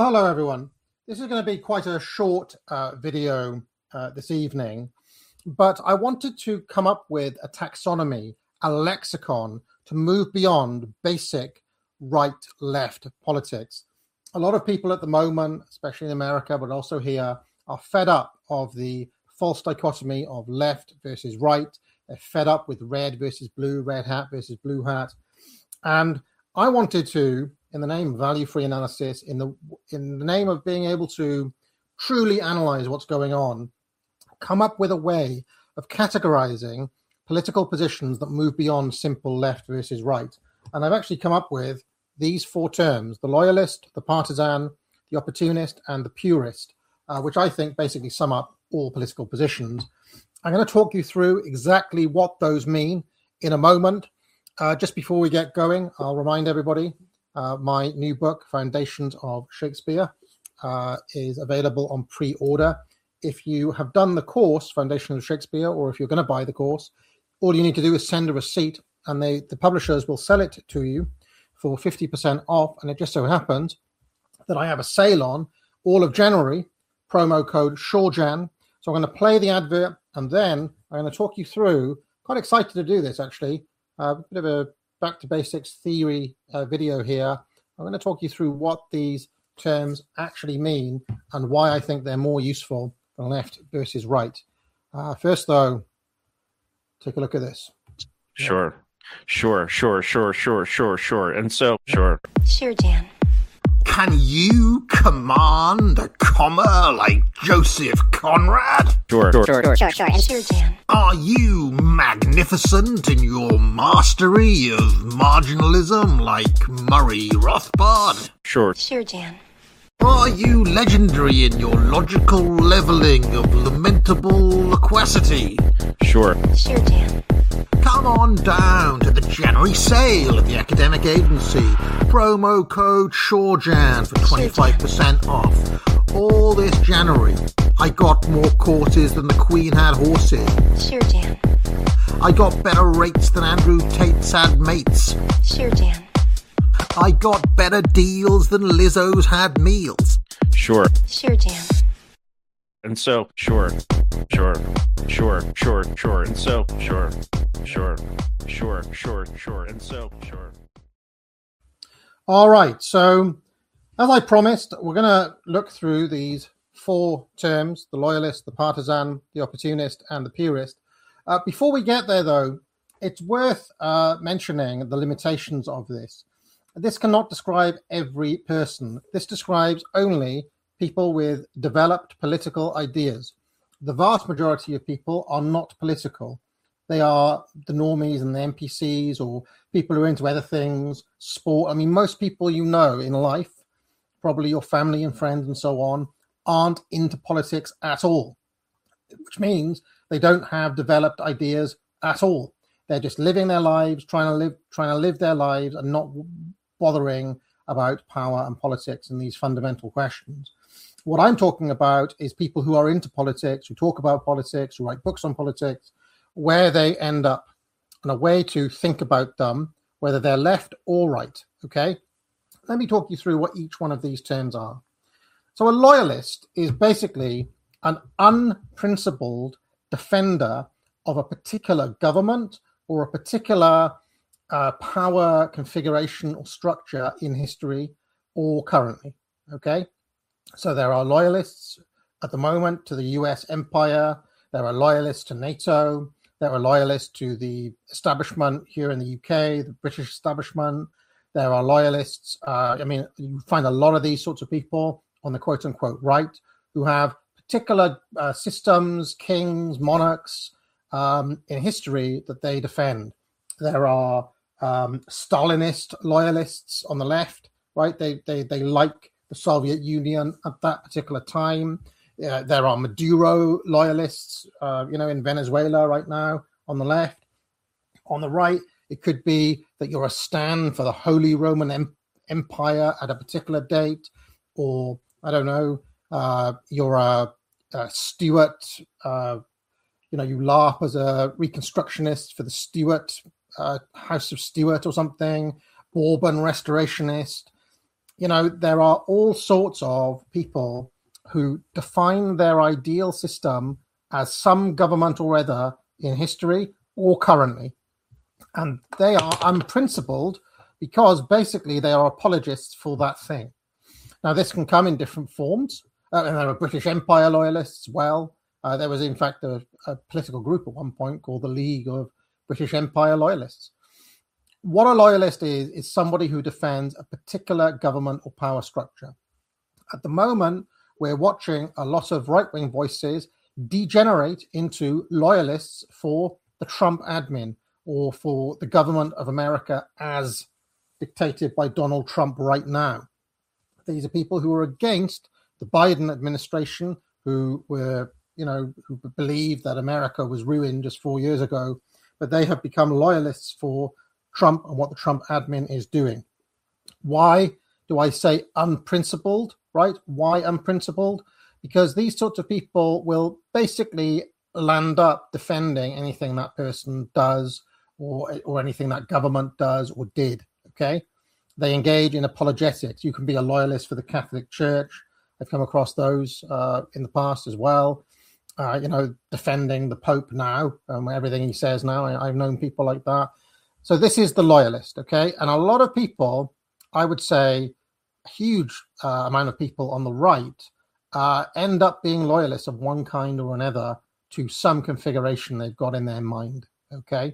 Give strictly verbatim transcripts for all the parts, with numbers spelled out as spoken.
Well, hello, everyone. This is going to be quite a short uh, video uh, this evening, but I wanted to come up with a taxonomy, a lexicon to move beyond basic right-left politics. A lot of people at the moment, especially in America, but also here, are fed up of the false dichotomy of left versus right. They're fed up with red versus blue, red hat versus blue hat. And I wanted to, in the name of value-free analysis, in the in the name of being able to truly analyze what's going on, come up with a way of categorizing political positions that move beyond simple left versus right. And I've actually come up with these four terms: the loyalist, the partisan, the opportunist, and the purist, uh, which I think basically sum up all political positions. I'm going to talk you through exactly what those mean in a moment. Uh, just before we get going, I'll remind everybody uh, my new book, Foundations of Shakespeare, uh, is available on pre-order. If you have done the course, Foundations of Shakespeare, or if you're going to buy the course, all you need to do is send a receipt, and they, the publishers will sell it to you for fifty percent off. And it just so happens that I have a sale on all of January, promo code SHOREJAN. So I'm going to play the advert, and then I'm going to talk you through, quite excited to do this actually, a bit of a back to basics theory uh, video here. I'm going to talk you through what these terms actually mean and why I think they're more useful than left versus right. Uh, first, though, take a look at this. Sure, sure, sure, sure, sure, sure, sure. And so, sure. Sure, Jan. Can you command a comma like Joseph Conrad? Sure, sure, Sure, sure, sure, and sure, Jan. Are you magnificent in your mastery of marginalism like Murray Rothbard? sure, Sure, Jan. Are you legendary in your logical levelling of lamentable loquacity? sure, Sure, Jan. Come on down to the January sale at the Academic Agency. Promo code SHOREJAN for twenty-five percent off. All this January, I got more courses than the Queen had horses. Sure, Jan. I got better rates than Andrew Tate's had mates. Sure, Jan. I got better deals than Lizzo's had meals. sure. Sure, Jan. And so, sure, sure, sure, sure, sure. And so, sure, sure, sure, sure, sure. And so, sure. All right. So, as I promised, we're going to look through these four terms: the loyalist, the partisan, the opportunist, and the purist. Uh, before we get there, though, it's worth uh, mentioning the limitations of this. This cannot describe every person. This describes only people with developed political ideas. The vast majority of people are not political. They are the normies and the N P Cs, or people who are into other things, sport. I mean, most people you know in life, probably your family and friends and so on, aren't into politics at all, which means they don't have developed ideas at all. They're just living their lives, trying to live, trying to live their lives, and not bothering about power and politics and these fundamental questions. What I'm talking about is people who are into politics, who talk about politics, who write books on politics, where they end up, and a way to think about them, whether they're left or right. Okay? Let me talk you through what each one of these terms are. So a loyalist is basically an unprincipled defender of a particular government or a particular uh, power configuration or structure in history or currently. Okay? So there are loyalists at the moment to the U S empire. There are loyalists to NATO. There are loyalists to the establishment here in the U K, the British establishment. There are loyalists. Uh, I mean, you find a lot of these sorts of people on the quote unquote right who have particular uh, systems, kings, monarchs um, in history that they defend. There are um, Stalinist loyalists on the left, right? They they they like the Soviet Union at that particular time. Uh, there are Maduro loyalists, uh, you know, in Venezuela right now on the left. On the right, it could be that you're a stand for the Holy Roman em- Empire at a particular date, or I don't know, uh, you're a, a Stuart, uh, you know, you LARP as a Reconstructionist for the Stuart, uh, House of Stuart or something, Bourbon Restorationist. you know, there are all sorts of people who define their ideal system as some government or other in history or currently. And they are unprincipled because basically they are apologists for that thing. Now, this can come in different forms. Uh, and there are British Empire loyalists as well. Uh, there was, in fact, a, a political group at one point called the League of British Empire Loyalists. What a loyalist is, is somebody who defends a particular government or power structure. At the moment, we're watching a lot of right-wing voices degenerate into loyalists for the Trump admin or for the government of America as dictated by Donald Trump right now. These are people who are against the Biden administration, who were, you know, who believed that America was ruined just four years ago, but they have become loyalists for Trump and what the Trump admin is doing. Why do I say unprincipled, right? Why unprincipled? Because these sorts of people will basically land up defending anything that person does or, or anything that government does or did, okay? They engage in apologetics. You can be a loyalist for the Catholic Church. I've come across those uh, in the past as well. Uh, you know, defending the Pope now, um, everything he says now. I, I've known people like that. So this is the loyalist, okay? And a lot of people, I would say, a huge uh, amount of people on the right uh, end up being loyalists of one kind or another to some configuration they've got in their mind, okay?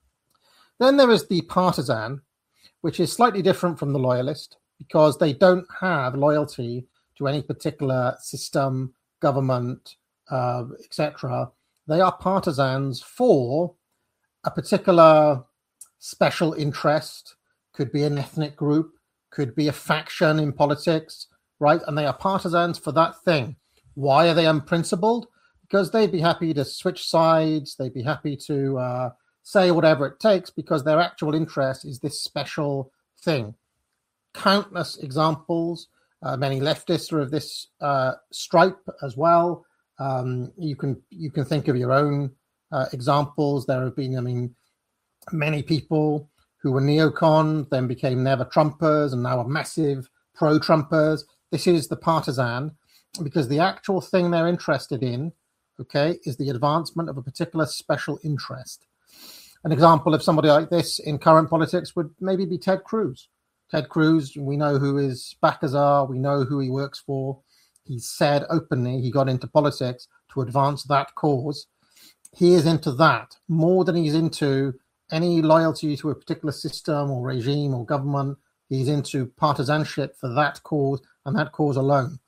Then there is the partisan, which is slightly different from the loyalist because they don't have loyalty to any particular system, government, uh, et cetera. They are partisans for a particular special interest, could be an ethnic group, could be a faction in politics, right? And they are partisans for that thing. Why are they unprincipled? Because they'd be happy to switch sides. They'd be happy to uh, say whatever it takes because their actual interest is this special thing. Countless examples. Uh, many leftists are of this uh, stripe as well. Um, you can you can think of your own uh, examples. There have been, I mean, many people who were neocons, then became never-Trumpers, and now are massive pro-Trumpers. This is the partisan, because the actual thing they're interested in, okay, is the advancement of a particular special interest. An example of somebody like this in current politics would maybe be Ted Cruz. Ted Cruz, we know who his backers are. We know who he works for. He said openly he got into politics to advance that cause. He is into that more than he's into any loyalty to a particular system or regime or government. He's into partisanship for that cause and that cause alone.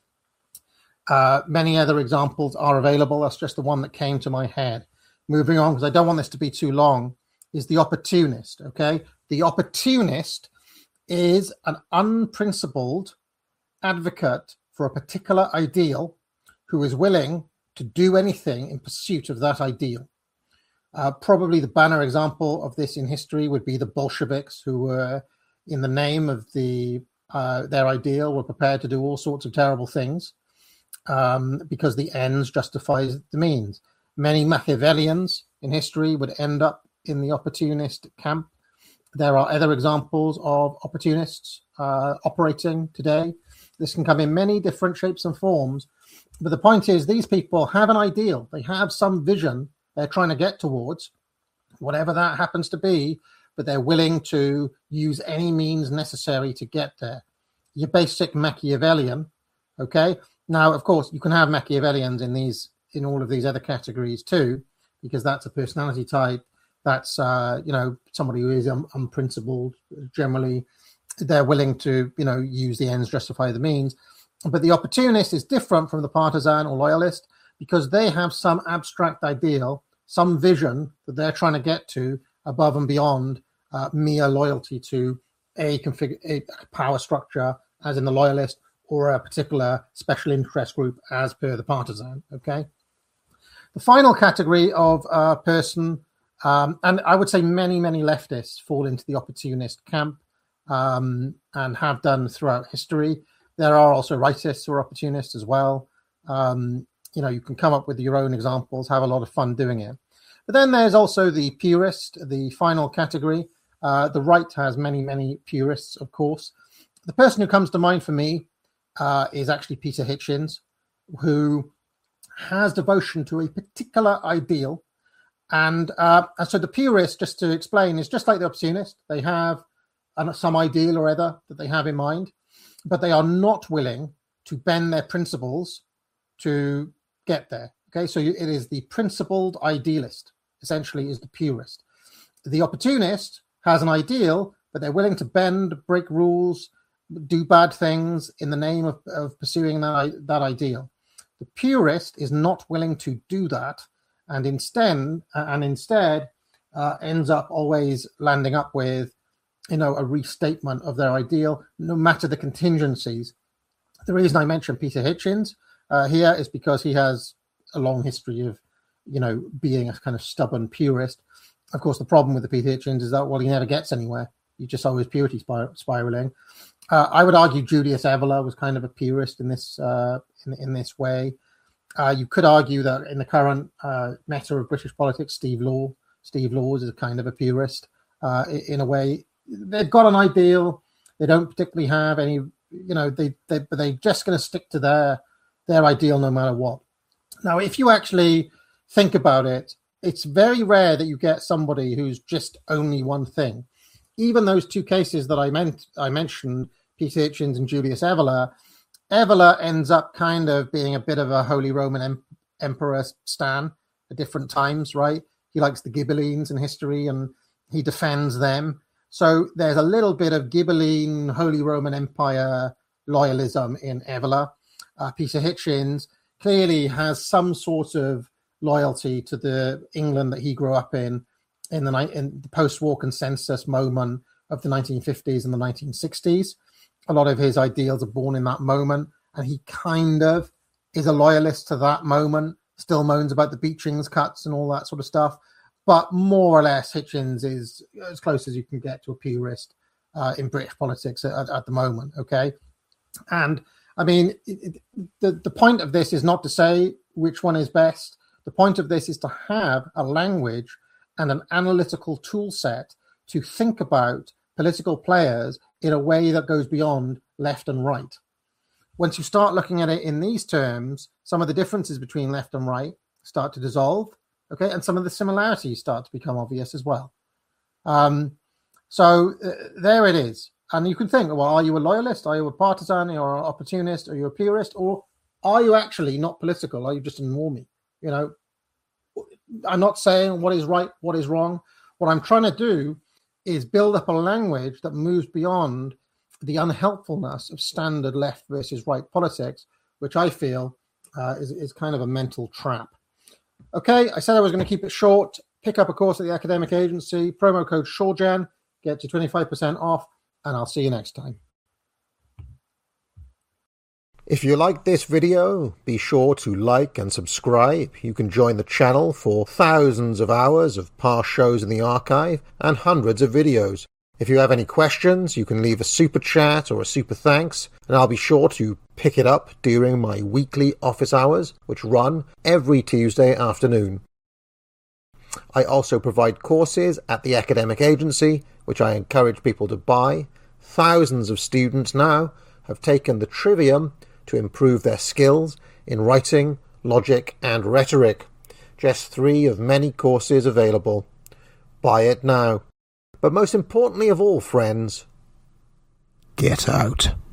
Uh, many other examples are available. That's just the one that came to my head. Moving on, because I don't want this to be too long, is the opportunist, okay? The opportunist is an unprincipled advocate for a particular ideal who is willing to do anything in pursuit of that ideal. Uh, probably the banner example of this in history would be the Bolsheviks, who were, in the name of the uh, their ideal, were prepared to do all sorts of terrible things um, because the ends justifies the means. Many Machiavellians in history would end up in the opportunist camp. There are other examples of opportunists uh, operating today. This can come in many different shapes and forms. But the point is, these people have an ideal. They have some vision they're trying to get towards, whatever that happens to be, but they're willing to use any means necessary to get there. Your basic Machiavellian, okay? Now, of course, you can have Machiavellians in these, in all of these other categories too, because that's a personality type. That's, uh, you know, somebody who is un- unprincipled. Generally, they're willing to, you know, use the ends justify the means. But the opportunist is different from the partisan or loyalist because they have some abstract ideal, some vision that they're trying to get to above and beyond uh, mere loyalty to a, config- a power structure, as in the loyalist, or a particular special interest group, as per the partisan, okay? The final category of uh, person, um, and I would say many, many leftists fall into the opportunist camp um, and have done throughout history. There are also rightists who are opportunists as well. Um, you know, you can come up with your own examples, have a lot of fun doing it. But then there's also the purist, the final category. Uh, the right has many, many purists, of course. the person who comes to mind for me uh, is actually Peter Hitchens, who has devotion to a particular ideal. And, uh, and so the purist, just to explain, is just like the opportunist. They have an, some ideal or other that they have in mind, but they are not willing to bend their principles to get there. Okay, so you, it is the principled idealist, essentially, is the purist. The opportunist has an ideal, but they're willing to bend, break rules, do bad things in the name of, of pursuing that, that ideal. The purist is not willing to do that, and instead, and instead uh, ends up always landing up with, you know, a restatement of their ideal, no matter the contingencies. The reason I mentioned Peter Hitchens uh, here is because he has a long history of, you know, being a kind of stubborn purist. Of course, the problem with the Peter Hitchens is that, well, he never gets anywhere. He's just always purity spir- spiraling. Uh, I would argue Julius Evola was kind of a purist in this uh, in, in this way. Uh, you could argue that in the current uh, meta of British politics, Steve Law, Steve Laws is a kind of a purist uh, in a way. They've got an ideal. They don't particularly have any, you know, they they but they're just going to stick to their their ideal no matter what. Now, if you actually think about it, it's very rare that you get somebody who's just only one thing. Even those two cases that I meant I mentioned, Peter Hitchens and Julius Evola, Evola ends up kind of being a bit of a Holy Roman em- Emperor stan at different times, right? He likes the Ghibellines in history and he defends them. So there's a little bit of Ghibelline, Holy Roman Empire loyalism in Evola. Uh, Peter Hitchens clearly has some sort of loyalty to the England that he grew up in, in the, in the post-war consensus moment of the nineteen fifties and the nineteen sixties. A lot of his ideals are born in that moment, and he kind of is a loyalist to that moment, still moans about the Beechings cuts and all that sort of stuff. But more or less, Hitchens is as close as you can get to a purist uh, in British politics at, at the moment, okay? And, I mean, it, it, the, the point of this is not to say which one is best. The point of this is to have a language and an analytical tool set to think about political players in a way that goes beyond left and right. Once you start looking at it in these terms, some of the differences between left and right start to dissolve, okay, and some of the similarities start to become obvious as well. Um, so uh, there it is. And you can think, well, are you a loyalist? Are you a partisan? Are you an opportunist? Are you a purist? Or are you actually not political? Are you just a normie? You know, I'm not saying what is right, what is wrong. What I'm trying to do is build up a language that moves beyond the unhelpfulness of standard left versus right politics, which I feel uh, is, is kind of a mental trap. Okay, I said I was going to keep it short. Pick up a course at the Academic Agency, promo code SureJan, get you twenty-five percent off, and I'll see you next time. If you liked this video, be sure to like and subscribe. You can join the channel for thousands of hours of past shows in the archive and hundreds of videos. If you have any questions, you can leave a super chat or a super thanks, and I'll be sure to pick it up during my weekly office hours, which run every Tuesday afternoon. I also provide courses at the Academic Agency, which I encourage people to buy. Thousands of students now have taken the Trivium to improve their skills in writing, logic, and rhetoric. Just three of many courses available. Buy it now. But most importantly of all, friends, get out.